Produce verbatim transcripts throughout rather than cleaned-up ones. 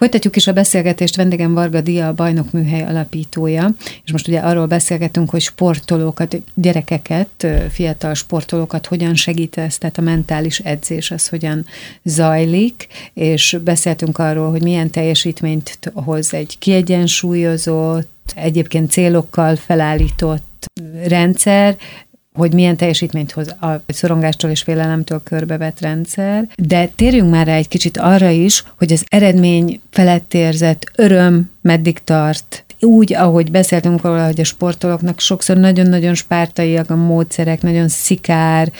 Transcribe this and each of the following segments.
Folytatjuk is a beszélgetést, vendégem Varga Dia, a Bajnok Műhely alapítója, és most ugye arról beszélgetünk, hogy sportolókat, gyerekeket, fiatal sportolókat hogyan segítesz, tehát a mentális edzés az hogyan zajlik, és beszéltünk arról, hogy milyen teljesítményt hoz egy kiegyensúlyozott, egyébként célokkal felállított rendszer, hogy milyen teljesítményt hoz a szorongástól és félelemtől körbevett rendszer. De térjünk már rá egy kicsit arra is, hogy az eredmény felett érzett öröm meddig tart. Úgy, ahogy beszéltünk róla, hogy a sportolóknak sokszor nagyon-nagyon spártaiak a módszerek, nagyon szikár,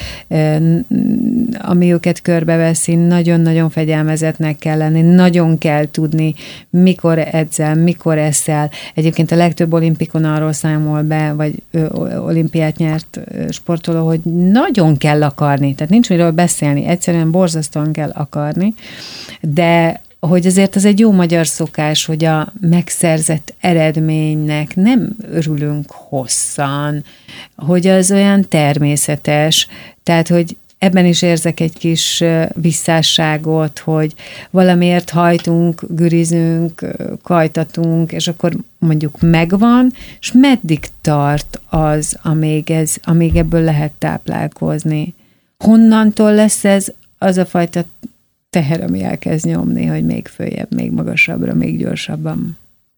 ami őket körbeveszi, nagyon-nagyon fegyelmezetnek kell lenni, nagyon kell tudni, mikor edzel, mikor eszel. Egyébként a legtöbb olimpikon arról számol be, vagy olimpiát nyert sportoló, hogy nagyon kell akarni, tehát nincs miről beszélni, egyszerűen borzasztóan kell akarni, de hogy azért az egy jó magyar szokás, hogy a megszerzett eredménynek nem örülünk hosszan, hogy az olyan természetes, tehát, hogy ebben is érzek egy kis visszásságot, hogy valamiért hajtunk, gürizünk, kajtatunk, és akkor mondjuk megvan, és meddig tart az, amíg, ez, amíg ebből lehet táplálkozni. Honnantól lesz ez az a fajta teher, ami elkezd nyomni, hogy még följebb, még magasabbra, még gyorsabban.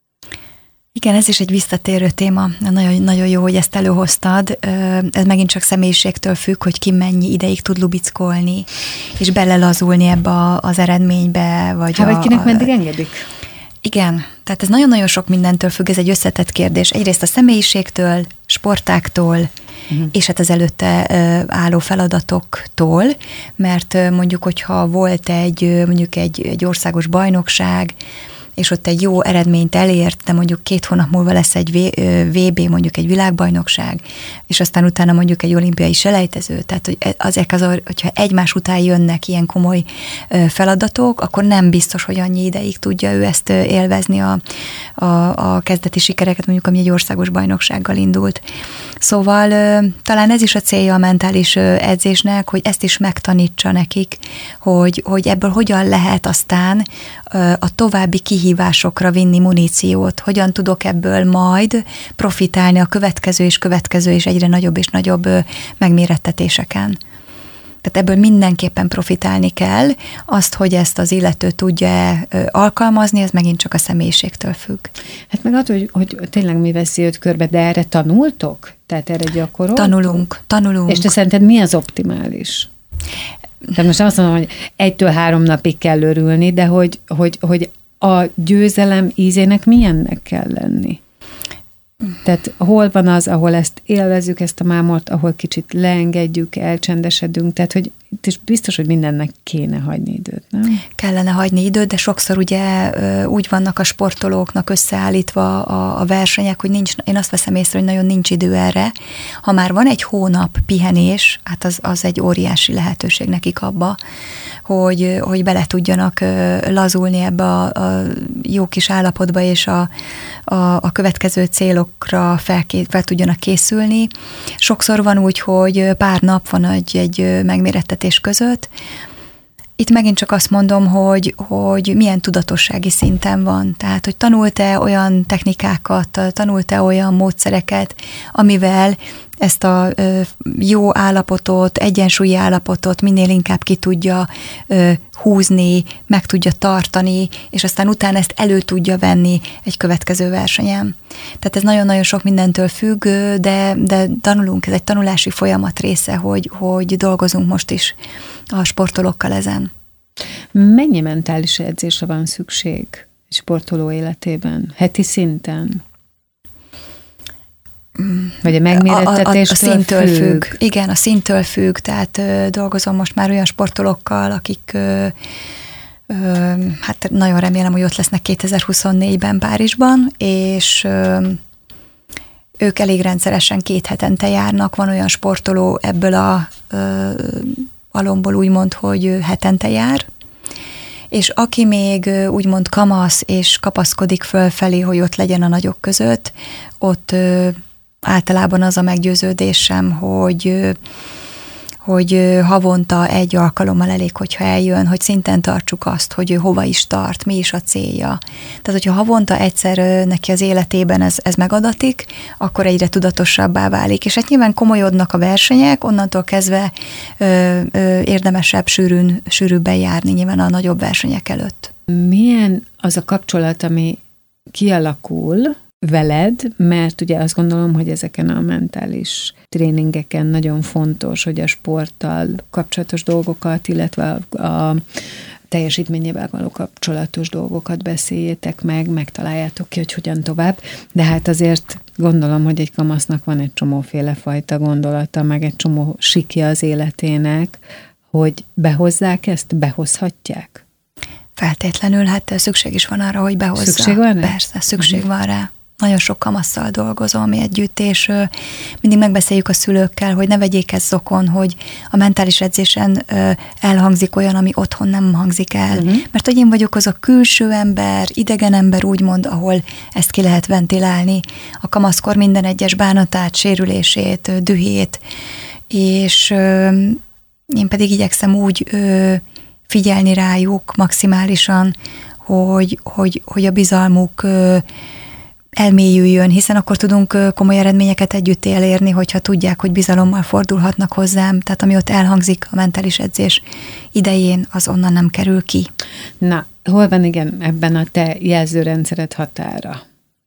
Igen, ez is egy visszatérő téma. Nagyon, nagyon jó, hogy ezt előhoztad. Ez megint csak személyiségtől függ, hogy ki mennyi ideig tud lubickolni, és belelazulni ebbe az eredménybe. Vagy, hát, a, vagy kinek meddig engedik? Igen, tehát ez nagyon-nagyon sok mindentől függ, ez egy összetett kérdés. Egyrészt a személyiségtől, sportáktól, uh-huh. és hát az előtte álló feladatoktól, mert mondjuk, hogyha volt egy, mondjuk egy, egy országos bajnokság, és ott egy jó eredményt elért, de mondjuk két hónap múlva lesz egy vé bé, mondjuk egy világbajnokság, és aztán utána mondjuk egy olimpiai selejtező, tehát hogy azok az, hogyha egymás után jönnek ilyen komoly feladatok, akkor nem biztos, hogy annyi ideig tudja ő ezt élvezni a, a, a kezdeti sikereket, mondjuk ami egy országos bajnoksággal indult. Szóval talán ez is a célja a mentális edzésnek, hogy ezt is megtanítsa nekik, hogy, hogy ebből hogyan lehet aztán a további kihívásokra vinni muníciót, hogyan tudok ebből majd profitálni a következő és következő és egyre nagyobb és nagyobb megmérettetéseken. Tehát ebből mindenképpen profitálni kell. Azt, hogy ezt az illető tudja alkalmazni, ez megint csak a személyiségtől függ. Hát meg attól, hogy, hogy tényleg mi veszi őt körbe, de erre tanultok? Tehát erre gyakoroltok? Tanulunk, tanulunk. És te szerinted mi az optimális? Tehát most azt mondom, hogy egytől három napig kell örülni, de hogy, hogy, hogy a győzelem ízének milyennek kell lenni? Tehát hol van az, ahol ezt élvezzük, ezt a mámort, ahol kicsit leengedjük, elcsendesedünk, tehát hogy és biztos, hogy mindennek kéne hagyni időt, nem? Kellene hagyni időt, de sokszor ugye úgy vannak a sportolóknak összeállítva a, a versenyek, hogy nincs, én azt veszem észre, hogy nagyon nincs idő erre. Ha már van egy hónap pihenés, hát az, az egy óriási lehetőség nekik abba, hogy, hogy bele tudjanak lazulni ebbe a, a jó kis állapotba, és a, a, a következő célokra fel, fel tudjanak készülni. Sokszor van úgy, hogy pár nap van egy, egy megmérettetés között. Itt megint csak azt mondom, hogy, hogy milyen tudatossági szinten van. Tehát, hogy tanult-e olyan technikákat, tanult-e olyan módszereket, amivel ezt a jó állapotot, egyensúlyi állapotot minél inkább ki tudja húzni, meg tudja tartani, és aztán utána ezt elő tudja venni egy következő versenyen. Tehát ez nagyon-nagyon sok mindentől függ, de, de tanulunk, ez egy tanulási folyamat része, hogy, hogy dolgozunk most is a sportolókkal ezen. Mennyi mentális edzésre van szükség egy sportoló életében? Heti szinten? Vagy a megmérettetéstől a, a, a szintől függ? függ. Igen, a szintől függ, tehát ö, dolgozom most már olyan sportolókkal, akik ö, ö, hát nagyon remélem, hogy ott lesznek kétezer-huszonnégyben Párizsban, és ö, ők elég rendszeresen két hetente járnak, van olyan sportoló ebből a ö, alomból úgymond, hogy hetente jár, és aki még úgymond kamasz és kapaszkodik fölfelé, hogy ott legyen a nagyok között, ott ö, általában az a meggyőződésem, hogy, hogy havonta egy alkalommal elég, hogyha eljön, hogy szinten tartsuk azt, hogy ő hova is tart, mi is a célja. Tehát, hogyha havonta egyszer neki az életében ez, ez megadatik, akkor egyre tudatosabbá válik. És hát nyilván komolyodnak a versenyek, onnantól kezdve ö, ö, érdemesebb sűrűn, sűrűbben járni nyilván a nagyobb versenyek előtt. Milyen az a kapcsolat, ami kialakul veled, mert ugye azt gondolom, hogy ezeken a mentális tréningeken nagyon fontos, hogy a sporttal kapcsolatos dolgokat, illetve a, a teljesítményével való kapcsolatos dolgokat beszéljétek meg, megtaláljátok ki, hogy hogyan tovább, de hát azért gondolom, hogy egy kamasznak van egy csomóféle fajta gondolata, meg egy csomó sikja az életének, hogy behozzák ezt, behozhatják? Feltétlenül, hát szükség is van arra, hogy behozza. Szükség van rá? Persze, szükség uh-huh. van rá. Nagyon sok kamasszal dolgozom együtt, és mindig megbeszéljük a szülőkkel, hogy ne vegyék ezt zokon, hogy a mentális edzésen elhangzik olyan, ami otthon nem hangzik el. Uh-huh. Mert hogy én vagyok az a külső ember, idegen ember úgymond, ahol ezt ki lehet ventilálni. A kamaszkor minden egyes bánatát, sérülését, dühét, és én pedig igyekszem úgy figyelni rájuk maximálisan, hogy, hogy, hogy a bizalmuk elmélyüljön, hiszen akkor tudunk komoly eredményeket együtt elérni, hogyha tudják, hogy bizalommal fordulhatnak hozzám, tehát ami ott elhangzik a mentális edzés idején, az onnan nem kerül ki. Na, hol van igen ebben a te jelzőrendszered határa?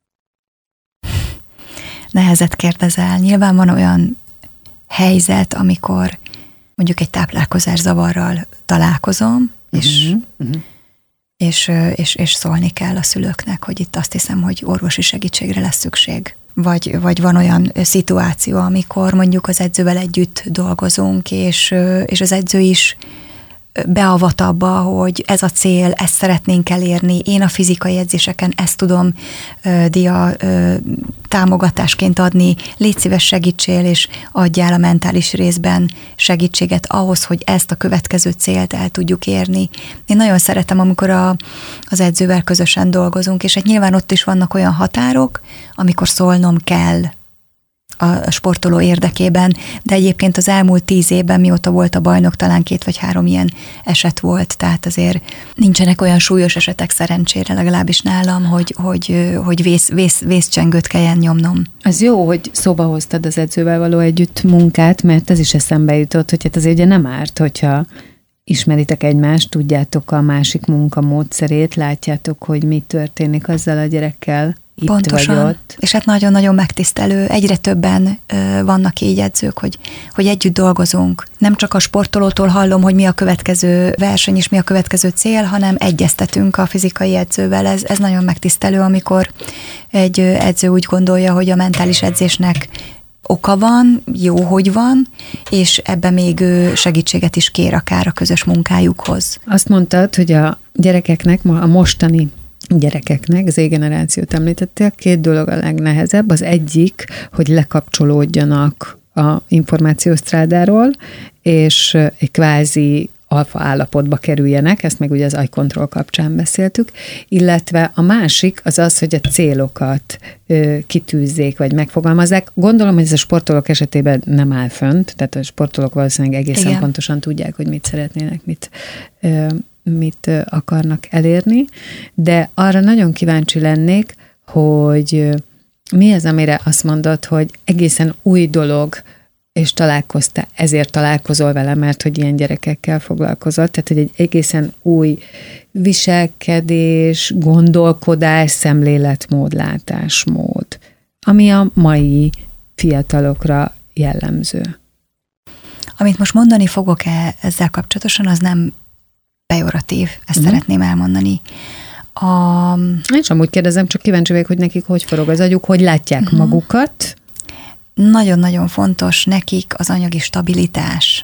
Nehezet kérdezel. Nyilván van olyan helyzet, amikor mondjuk egy táplálkozás zavarral találkozom, és uh-huh, uh-huh. És, és, és szólni kell a szülőknek, hogy itt azt hiszem, hogy orvosi segítségre lesz szükség. Vagy, vagy van olyan szituáció, amikor mondjuk az edzővel együtt dolgozunk, és, és az edző is beavat abba, hogy ez a cél, ezt szeretnénk elérni, én a fizikai edzéseken ezt tudom ö, dia ö, támogatásként adni, légy szíves segítsél, és adjál a mentális részben segítséget ahhoz, hogy ezt a következő célt el tudjuk érni. Én nagyon szeretem, amikor a, az edzővel közösen dolgozunk, és hát nyilván ott is vannak olyan határok, amikor szólnom kell a sportoló érdekében, de egyébként az elmúlt tíz évben, mióta volt a bajnok, talán két vagy három ilyen eset volt, tehát azért nincsenek olyan súlyos esetek szerencsére, legalábbis nálam, hogy, hogy, hogy vész, vész, vészcsengőt kelljen nyomnom. Az jó, hogy szóba hoztad az edzővel való együtt munkát, mert ez is eszembe jutott, hogy hát azért ugye nem árt, hogyha ismeritek egymást, tudjátok a másik munka módszerét, látjátok, hogy mi történik azzal a gyerekkel, itt pontosan. Vagy ott. És hát nagyon-nagyon megtisztelő. Egyre többen ö, vannak így edzők, hogy, hogy együtt dolgozunk. Nem csak a sportolótól hallom, hogy mi a következő verseny és mi a következő cél, hanem egyeztetünk a fizikai edzővel. Ez, ez nagyon megtisztelő, amikor egy edző úgy gondolja, hogy a mentális edzésnek oka van, jó, hogy van, és ebben még segítséget is kér akár a közös munkájukhoz. Azt mondtad, hogy a gyerekeknek, a mostani gyerekeknek, az Z-generációt említettél, két dolog a legnehezebb. Az egyik, hogy lekapcsolódjanak a információsztrádáról, és egy kvázi alfa állapotba kerüljenek, ezt meg ugye az eye control kapcsán beszéltük, illetve a másik az az, hogy a célokat ö, kitűzzék, vagy megfogalmazzák. Gondolom, hogy ez a sportolók esetében nem áll fönt, tehát a sportolók valószínűleg egészen Igen. pontosan tudják, hogy mit szeretnének, mit ö, mit akarnak elérni, de arra nagyon kíváncsi lennék, hogy mi az, amire azt mondod, hogy egészen új dolog, és találkoztál, ezért találkozol vele, mert hogy ilyen gyerekekkel foglalkozol, tehát hogy egy egészen új viselkedés, gondolkodás, szemléletmód, látásmód, ami a mai fiatalokra jellemző. Amit most mondani fogok -e ezzel kapcsolatosan, az nem pejoratív, ezt uh-huh. szeretném elmondani. A... Én sem úgy kérdezem, csak kíváncsi vagyok, hogy nekik hogy forog az agyuk, hogy látják uh-huh. magukat. Nagyon-nagyon fontos nekik az anyagi stabilitás.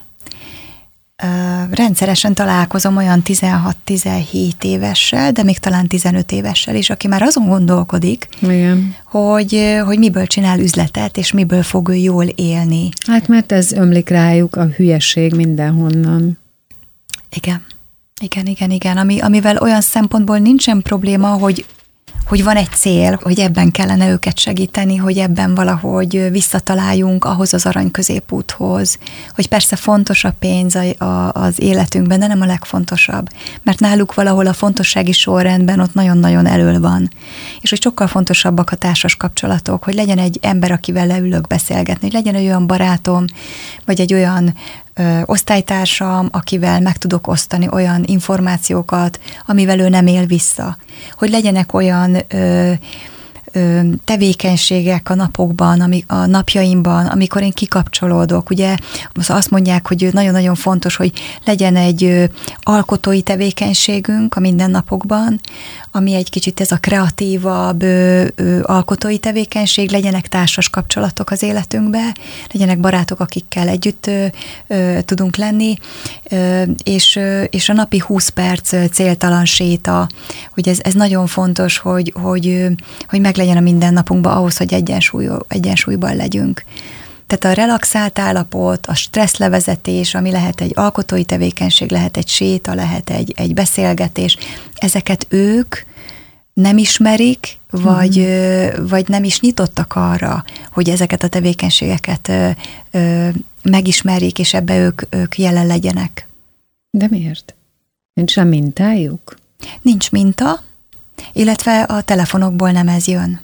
Uh, rendszeresen találkozom olyan tizenhat-tizenhét évessel, de még talán tizenöt évessel is, aki már azon gondolkodik, Igen. Hogy, hogy miből csinál üzletet, és miből fog ő jól élni. Hát mert ez ömlik rájuk a hülyeség mindenhonnan. Igen. Igen, igen, igen. Ami, amivel olyan szempontból nincsen probléma, hogy, hogy van egy cél, hogy ebben kellene őket segíteni, hogy ebben valahogy visszataláljunk ahhoz az arany középúthoz, hogy persze fontos a pénz a, a, az életünkben, de nem a legfontosabb, mert náluk valahol a fontossági sorrendben ott nagyon-nagyon elől van. És hogy sokkal fontosabbak a társas kapcsolatok, hogy legyen egy ember, akivel leülök beszélgetni, hogy legyen egy olyan barátom, vagy egy olyan ö, osztálytársam, akivel meg tudok osztani olyan információkat, amivel ő nem él vissza. Hogy legyenek olyan ö, ö, tevékenységek a napokban, ami, a napjaimban, amikor én kikapcsolódok. Ugye azt mondják, hogy nagyon-nagyon fontos, hogy legyen egy ö, alkotói tevékenységünk a mindennapokban, ami egy kicsit ez a kreatívabb ö, ö, alkotói tevékenység, legyenek társas kapcsolatok az életünkbe, legyenek barátok, akikkel együtt ö, ö, tudunk lenni, ö, és, ö, és a napi húsz perc céltalan séta, hogy ez, ez nagyon fontos, hogy, hogy, ö, hogy meglegyen a mindennapunkban ahhoz, hogy egyensúly, egyensúlyban legyünk. Tehát a relaxált állapot, a stresszlevezetés, ami lehet egy alkotói tevékenység, lehet egy séta, lehet egy, egy beszélgetés, ezeket ők nem ismerik, vagy, mm. vagy nem is nyitottak arra, hogy ezeket a tevékenységeket ö, ö, megismerjék, és ebbe ők, ők jelen legyenek. De miért? Nincs rá mintájuk? Nincs minta, illetve a telefonokból nem ez jön.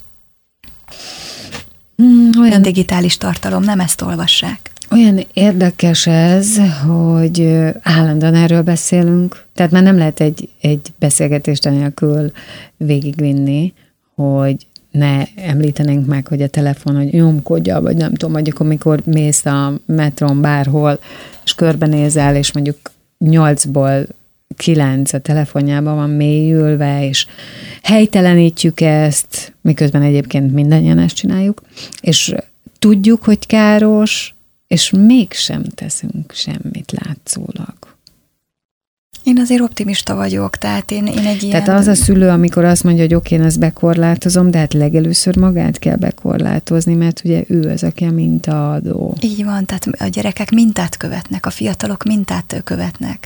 Hmm, olyan digitális tartalom, nem ezt olvassák. Olyan érdekes ez, hogy állandóan erről beszélünk, tehát már nem lehet egy, egy beszélgetést nélkül végigvinni, hogy ne említenénk meg, hogy a telefon, hogy nyomkodja, vagy nem tudom, vagy akkor mikor mész a metron bárhol, és körbenézel, és mondjuk nyolcból kilenc a telefonjában van mélyülve, és helytelenítjük ezt, miközben egyébként mindannyian ezt csináljuk, és tudjuk, hogy káros, és mégsem teszünk semmit látszólag. Én azért optimista vagyok, tehát én, én egy ilyen... Tehát az a szülő, amikor azt mondja, hogy oké, én ezt bekorlátozom, de hát legelőször magát kell bekorlátozni, mert ugye ő az, aki a mintaadó. Így van, tehát a gyerekek mintát követnek, a fiatalok mintát követnek.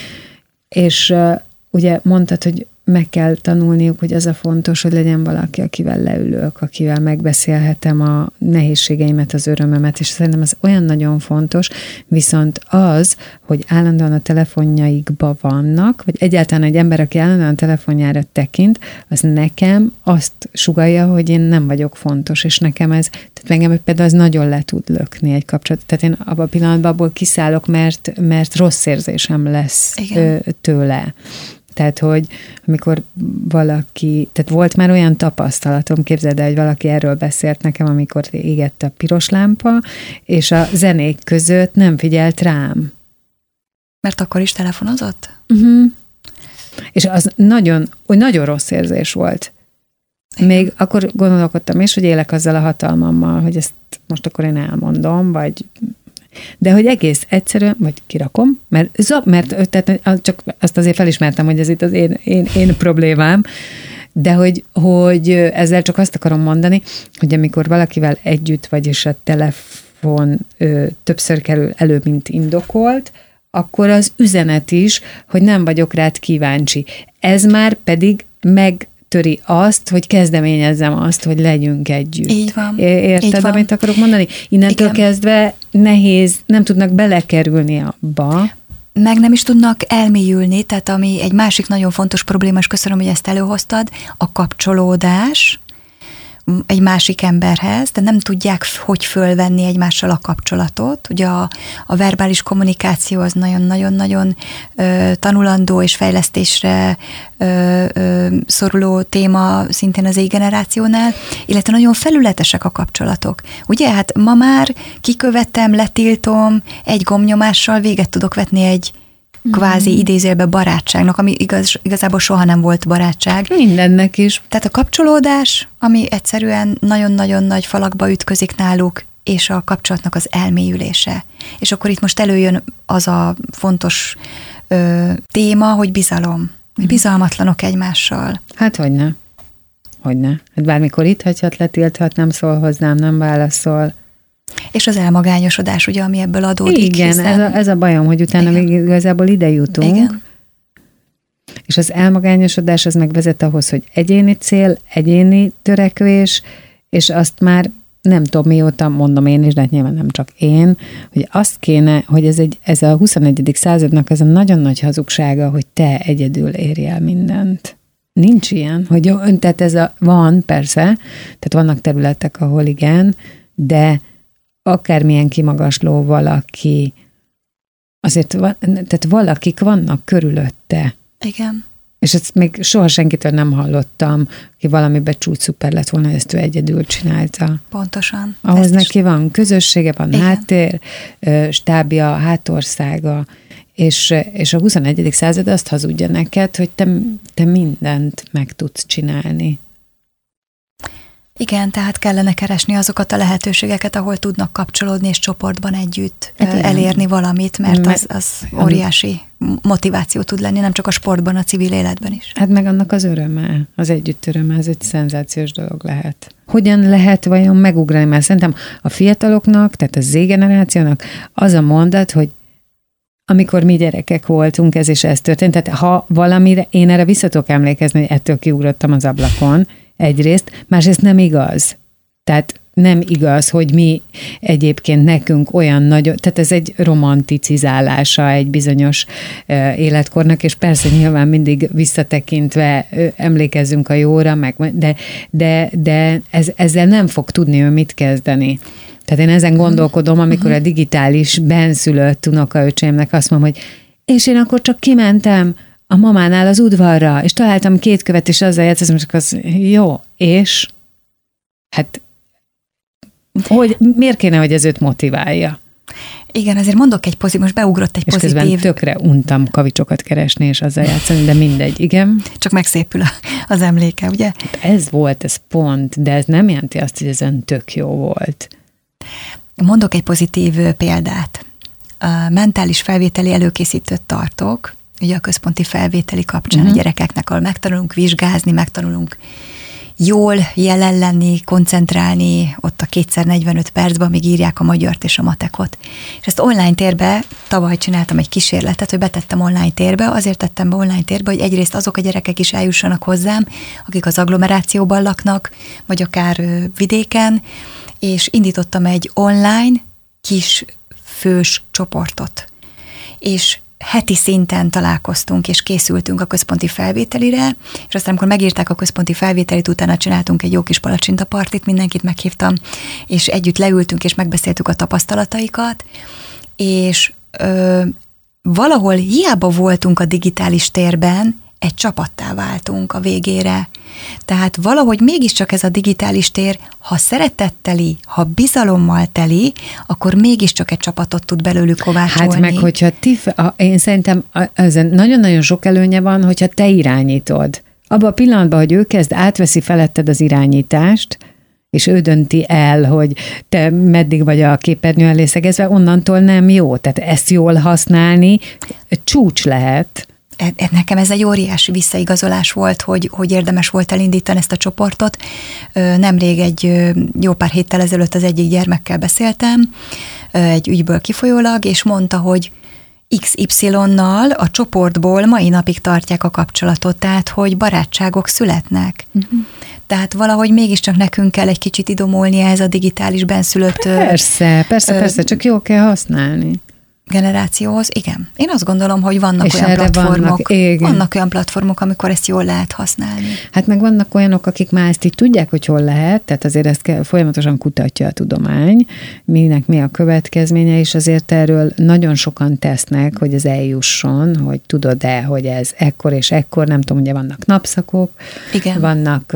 És uh, ugye mondtad, hogy meg kell tanulniuk, hogy az a fontos, hogy legyen valaki, akivel leülök, akivel megbeszélhetem a nehézségeimet, az örömömet, és szerintem ez olyan nagyon fontos, viszont az, hogy állandóan a telefonjaikba vannak, vagy egyáltalán egy ember, aki állandóan a telefonjára tekint, az nekem azt sugallja, hogy én nem vagyok fontos, és nekem ez, tehát engem például az nagyon le tud lökni egy kapcsolat. Tehát én abban a pillanatban abból kiszállok, mert, mert rossz érzésem lesz ö, tőle. Tehát, hogy amikor valaki, tehát volt már olyan tapasztalatom, képzeld el, hogy valaki erről beszélt nekem, amikor égett a piros lámpa, és a zenék között nem figyelt rám. Mert akkor is telefonozott? Uh-huh. És az nagyon, hogy nagyon rossz érzés volt. Még akkor gondolkodtam is, hogy élek azzal a hatalmammal, hogy ezt most akkor én elmondom, vagy... De hogy egész egyszerűen, vagy kirakom, mert, mert tehát csak azt azért felismertem, hogy ez itt az én, én, én problémám, de hogy, hogy ezzel csak azt akarom mondani, hogy amikor valakivel együtt vagy, és a telefon ö, többször kerül elő, mint indokolt, akkor az üzenet is, hogy nem vagyok rád kíváncsi. Ez már pedig meg töri azt, hogy kezdeményezzem azt, hogy legyünk együtt. Így van. Érted, Így van. amit akarok mondani? Innentől Igen. kezdve nehéz, nem tudnak belekerülni abba. Meg nem is tudnak elmélyülni, tehát ami egy másik nagyon fontos probléma, és köszönöm, hogy ezt előhoztad, a kapcsolódás egy másik emberhez, de nem tudják, hogy fölvenni egymással a kapcsolatot. Ugye a, a verbális kommunikáció az nagyon-nagyon-nagyon tanulandó és fejlesztésre ö, ö, szoruló téma szintén az Z-generációnál, illetve nagyon felületesek a kapcsolatok. Ugye, hát ma már kikövetem, letiltom, egy gombnyomással véget tudok vetni egy kvázi idézőjelbe barátságnak, ami igaz, igazából soha nem volt barátság. Mindennek is. Tehát a kapcsolódás, ami egyszerűen nagyon-nagyon nagy falakba ütközik náluk, és a kapcsolatnak az elmélyülése. És akkor itt most előjön az a fontos ö, téma, hogy bizalom. Hogy bizalmatlanok egymással. Hát hogyne. Hogyne. Hát bármikor itt hagyhat, letilthat, nem szól hozzám, nem válaszol. És az elmagányosodás, ugye, ami ebből adódik. Igen, hiszen... ez, a, ez a bajom, hogy utána Igen. még igazából ide jutunk. Igen. És az elmagányosodás az meg vezet ahhoz, hogy egyéni cél, egyéni törekvés, és azt már nem tudom mióta, mondom én is, de nyilván nem csak én, hogy azt kéne, hogy ez, egy, ez a huszonegyedik századnak ez a nagyon nagy hazugsága, hogy te egyedül érj el mindent. Nincs ilyen, hogy tehát ez a, van persze, tehát vannak területek, ahol igen, de akármilyen kimagasló valaki, azért van, tehát valakik vannak körülötte. Igen. És ezt még soha senkitől nem hallottam, aki valamiben csúcs szuper lett volna, hogy ezt ő egyedül csinálta. Pontosan. Ahhoz ezt neki is van közössége, van igen. háttér, stábja, hátországa, és, és a huszonegyedik század azt hazudja neked, hogy te, te mindent meg tudsz csinálni. Igen, tehát kellene keresni azokat a lehetőségeket, ahol tudnak kapcsolódni, és csoportban együtt hát elérni valamit, mert az, az óriási motiváció tud lenni, nem csak a sportban, a civil életben is. Hát meg annak az öröme, az együtt öröme, ez egy szenzációs dolog lehet. Hogyan lehet vajon megugrani? Mert szerintem a fiataloknak, tehát a Z-generációnak az a mondat, hogy amikor mi gyerekek voltunk, ez és ez történt, tehát ha valamire, én erre vissza tudok emlékezni, hogy ettől kiugrottam az ablakon, egyrészt, másrészt nem igaz. Tehát nem igaz, hogy mi egyébként nekünk olyan nagyon, tehát ez egy romanticizálása egy bizonyos uh, életkornak, és persze nyilván mindig visszatekintve uh, emlékezzünk a jóra, meg, de, de, de ez, ezzel nem fog tudni ő mit kezdeni. Tehát én ezen gondolkodom, amikor a digitális benszülött unokaöcsémnek azt mondom, hogy és én akkor csak kimentem a mamánál az udvarra, és találtam két követ, és azzal játszom, csak az jó, és hát hogy, miért kéne, hogy ez őt motiválja? Igen, azért mondok egy pozitív, most beugrott egy és pozitív. És közben tökre untam kavicsokat keresni, és azzal játszani, de mindegy, igen. Csak megszépül az emléke, ugye? Hát ez volt, ez pont, de ez nem jelenti azt, hogy ez ön tök jó volt. Mondok egy pozitív példát. A mentális felvételi előkészítőt tartok, ugye a központi felvételi kapcsán uh-huh. a gyerekeknek, ahol megtanulunk vizsgázni, megtanulunk jól jelen lenni, koncentrálni ott a kétszer negyvenöt percben, amíg írják a magyart és a matekot. És ezt online térbe, tavaly csináltam egy kísérletet, hogy betettem online térbe, azért tettem be online térbe, hogy egyrészt azok a gyerekek is eljussanak hozzám, akik az agglomerációban laknak, vagy akár vidéken, és indítottam egy online kis fős csoportot. És heti szinten találkoztunk, és készültünk a központi felvételire, és aztán, amikor megírták a központi felvételit, utána csináltunk egy jó kis palacsintapartit, mindenkit meghívtam, és együtt leültünk, és megbeszéltük a tapasztalataikat, és ö, valahol hiába voltunk a digitális térben, egy csapattá váltunk a végére. Tehát valahogy mégiscsak ez a digitális tér, ha szeretetteli, ha bizalommal teli, akkor mégiscsak egy csapatot tud belőlük kovácsolni. Hát meg, hogyha ti, én szerintem ezen nagyon-nagyon sok előnye van, hogyha te irányítod. Abban a pillanatban, hogy ő kezd, átveszi feletted az irányítást, és ő dönti el, hogy te meddig vagy a képernyő elé szegezve, onnantól nem jó. Tehát ezt jól használni csúcs lehet. Nekem ez egy óriási visszaigazolás volt, hogy, hogy érdemes volt elindítani ezt a csoportot. Nemrég egy jó pár héttel ezelőtt az egyik gyermekkel beszéltem, egy ügyből kifolyólag, és mondta, hogy iksz ipszilonnal a csoportból mai napig tartják a kapcsolatot, tehát hogy barátságok születnek. Uh-huh. Tehát valahogy mégiscsak nekünk kell egy kicsit idomulni ez a digitális benszülött... Persze, persze, ö, persze, csak jól kell használni. Generációhoz, igen. Én azt gondolom, hogy vannak és olyan platformok, vannak, vannak olyan platformok, amikor ezt jól lehet használni. Hát meg vannak olyanok, akik már ezt így tudják, hogy hol lehet, tehát azért ezt kell, folyamatosan kutatja a tudomány, minek mi a következménye, és azért erről nagyon sokan tesznek, hogy ez eljusson, hogy tudod-e, hogy ez ekkor és ekkor, nem tudom, ugye vannak napszakok, igen. vannak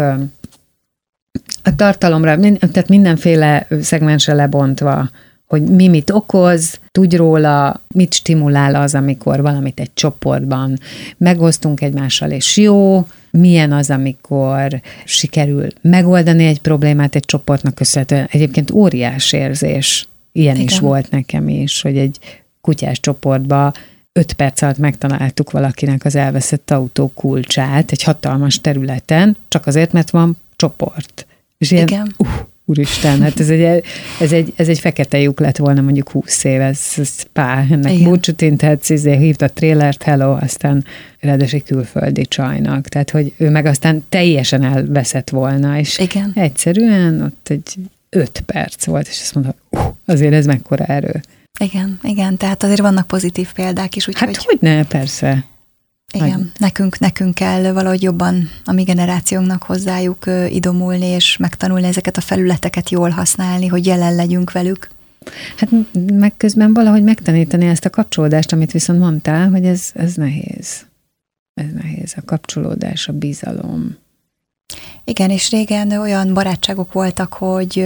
a tartalomra, tehát mindenféle szegmensre lebontva, hogy mi mit okoz, tudj róla, mit stimulál az, amikor valamit egy csoportban megosztunk egymással, és jó, milyen az, amikor sikerül megoldani egy problémát egy csoportnak köszönhetően. Egyébként óriás érzés, ilyen igen. is volt nekem is, hogy egy kutyás csoportban öt perc alatt megtaláltuk valakinek az elveszett autó kulcsát egy hatalmas területen, csak azért, mert van csoport. És ilyen, igen. Uh, úristen, hát ez egy, ez egy, ez egy fekete lyuk lett volna mondjuk húsz év, ez, ez pá, ennek búcsút inthetsz, izé, hívta a trélert, hello, aztán ráadásul külföldi csajnak, tehát hogy ő meg aztán teljesen elveszett volna, és igen. egyszerűen ott egy öt perc volt, és azt mondta, uh, azért ez mekkora erő. Igen, igen, tehát azért vannak pozitív példák is. Hát hogy ne, persze. Igen, nekünk, nekünk kell valahogy jobban a mi generációnknak hozzájuk idomulni, és megtanulni ezeket a felületeket jól használni, hogy jelen legyünk velük. Hát meg közben valahogy megtanítani ezt a kapcsolódást, amit viszont mondtál, hogy ez, ez nehéz. Ez nehéz, a kapcsolódás, a bizalom. Igen, és régen olyan barátságok voltak, hogy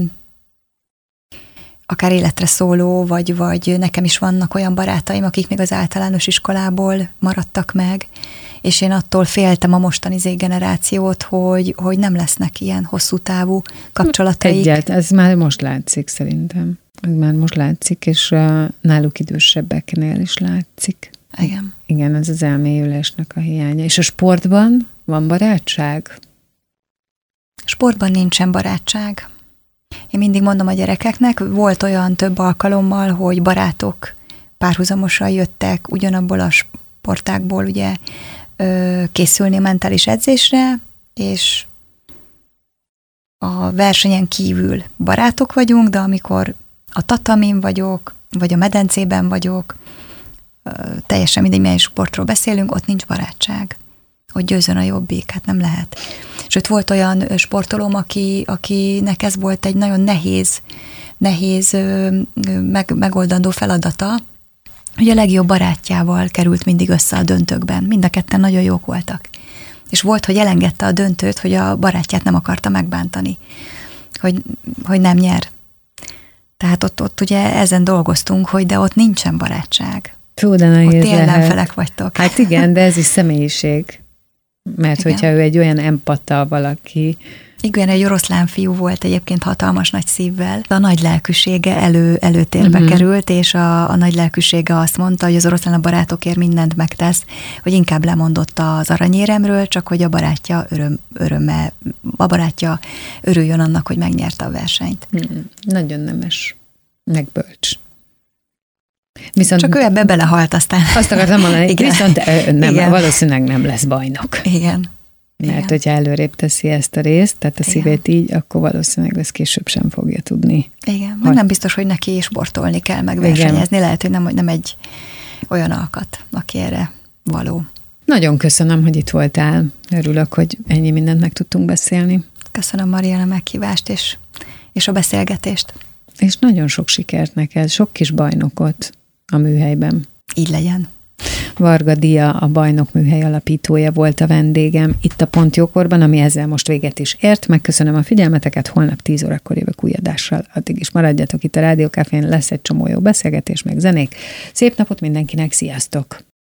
akár életre szóló, vagy, vagy nekem is vannak olyan barátaim, akik még az általános iskolából maradtak meg, és én attól féltem a mostani Z-generációt, hogy, hogy nem lesznek ilyen hosszú távú kapcsolataik. Egyet, ez már most látszik szerintem. Ez már most látszik, és uh, náluk idősebbeknél is látszik. Igen. Igen, ez az elmélyülésnek a hiánya. És a sportban van barátság? Sportban nincsen barátság. Én mindig mondom a gyerekeknek, volt olyan több alkalommal, hogy barátok párhuzamosan jöttek ugyanabból a sportákból ugye készülni a mentális edzésre, és a versenyen kívül barátok vagyunk, de amikor a tatamin vagyok, vagy a medencében vagyok, teljesen mindegy, milyen sportról beszélünk, ott nincs barátság. Hogy győzön a jobbik, hát nem lehet. Sőt, volt olyan sportolóm, aki, akinek ez volt egy nagyon nehéz, nehéz meg, megoldandó feladata, hogy a legjobb barátjával került mindig össze a döntőkben. Mind a ketten nagyon jók voltak. És volt, hogy elengedte a döntőt, hogy a barátját nem akarta megbántani. Hogy, hogy nem nyer. Tehát ott, ott ugye ezen dolgoztunk, hogy de ott nincsen barátság. Fú, de nehéz ott ellenfelek vagytok. Hát igen, de ez is személyiség. Mert igen. hogyha ő egy olyan empata valaki. Igen, egy oroszlán fiú volt egyébként hatalmas nagy szívvel. A nagy lelkűsége elő, előtérbe uh-huh. került, és a, a nagy lelkűsége azt mondta, hogy az oroszlán a barátokért mindent megtesz, hogy inkább lemondott az aranyéremről, csak hogy a barátja öröm, öröme, a barátja örüljön annak, hogy megnyerte a versenyt. Hmm. Nagyon nemes, meg bölcs. Viszont csak ő ebbe belehalt aztán. Azt akartam mondani, igen. viszont nem, igen. valószínűleg nem lesz bajnok. Igen. Mert igen. hogyha előrébb teszi ezt a részt, tehát a igen. szívét így, akkor valószínűleg ezt később sem fogja tudni. Igen, meg nem biztos, hogy neki sportolni kell, meg versenyezni. Lehet, hogy nem, nem egy olyan alkat, aki erre való. Nagyon köszönöm, hogy itt voltál. Örülök, hogy ennyi mindent meg tudtunk beszélni. Köszönöm, Marian, a meghívást és, és a beszélgetést. És nagyon sok sikert neked, sok kis bajnokot a műhelyben. Így legyen. Varga Dia, a Bajnok Műhely alapítója volt a vendégem itt a Pont Jókorban, ami ezzel most véget is ért. Megköszönöm a figyelmeteket, holnap tíz órakor jövök új adással. Addig is maradjatok itt a Rádió Cafén, lesz egy csomó jó beszélgetés, meg zenék. Szép napot mindenkinek, sziasztok!